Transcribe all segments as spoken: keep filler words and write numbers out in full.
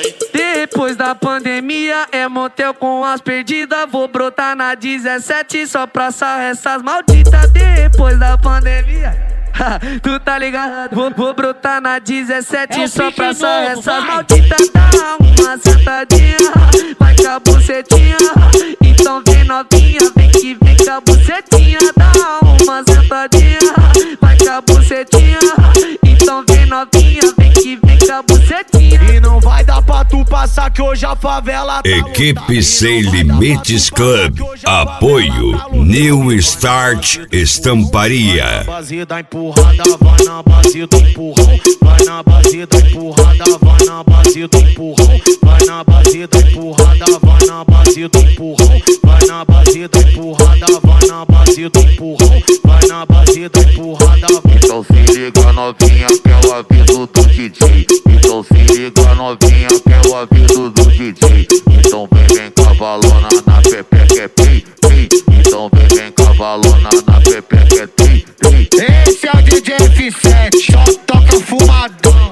Depois da pandemia é motel com as perdidas. Vou brotar na dezessete só pra sarrar essas malditas. Depois da pandemia, tu tá ligado? Vou, vou brotar na dezessete é só pra sarrar essas malditas. Dá uma sentadinha, vai com a bucetinha. Então vem novinha, vem que vem com a bucetinha. Dá uma sentadinha, vai com a bucetinha. Então vem novinha, vem que vem com a bucetinha. E não vai dar pra tu passar que hoje a favela tá Equipe Sem Limites Club. Apoio New Start Estamparia. Vai na base da empurrada, vai na base do empurrão. Vai na base da empurrada, vai na base do empurrão. Vai na base da empurrada, vai na base do empurrão. Vai na base da empurrada, vai na base do empurrão. Vai na base da empurrada. Então se liga novinha que é o aviso do D J. Então se liga novinha que é o aviso do D J. Então vem, vem cavalona na pepeca é pi, pi. Então vem, vem cavalona na pepeca é tri, tri. Esse é o D J F sete, só toca fumadão.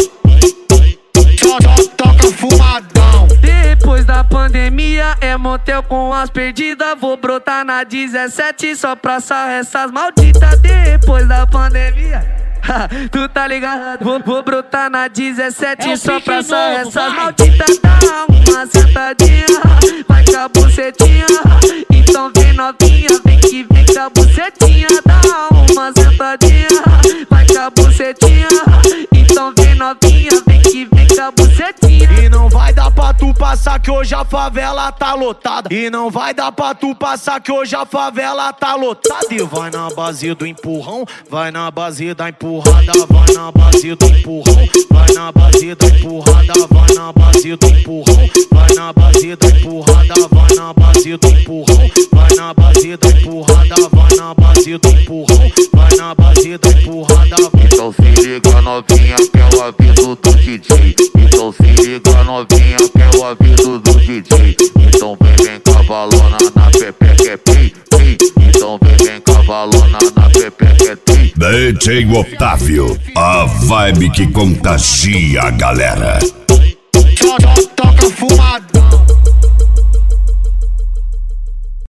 Só, só toca fumadão. Depois da pandemia é motel com as perdidas. Vou brotar na dezessete só pra sarrar essas malditas. Depois da pandemia, tu tá ligado? Vou, vou brotar na dezessete é só pra sarrar essas malditas. Dá uma sentadinha, vai com a bucetinha. Então vem novinha, vem que vem com a bucetinha. Dá uma sentadinha, vai com a bucetinha. Então vem novinha, vem que vem com a bucetinha. E não vai dar pra tu passar que hoje a favela tá lotada. E não vai dar pra tu passar que hoje a favela tá lotada. E vai na base do empurrão, vai na base da empurrada, vai na base do empurrão. Vai na base da empurrada, vai na base do empurrão. Vai na base da empurrada, vai na base do empurrão. Vai na base da empurrada, vai na base do empurrão. Vai na base da empurrada. Então se liga novinha que é o aviso do D J. Então se liga novinha que é o aviso do D J. Então vem, vem cavalona na pepeca é pi, pi. Então vem, vem cavalona na pepeca é tri. D J Otávio, a vibe que contagia a galera. Só, só toca fumadão.